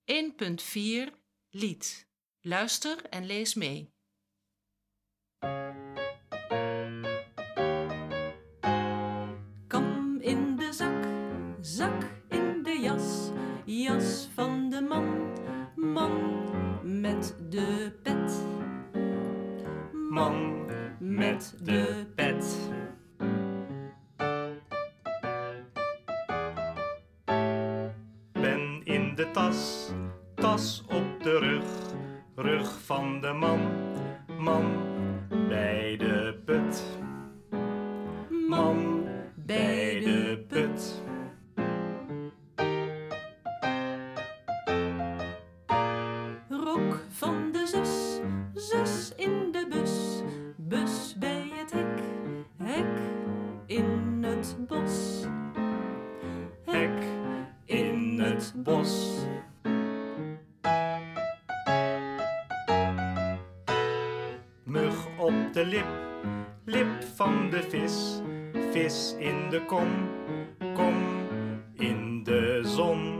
1.4 Lied. Luister en lees mee. Kam in de zak, zak in de jas, jas van de man, man met de pet. Man met de pet. Pen in de tas, tas op de rug, rug van de man, man bij de put. Man bij de put. Rok van de zus, zus in de bus, bus bij het hek, hek in het bos. Hek in het bos. Mug op de lip, lip van de vis, vis in de kom, kom in de zon.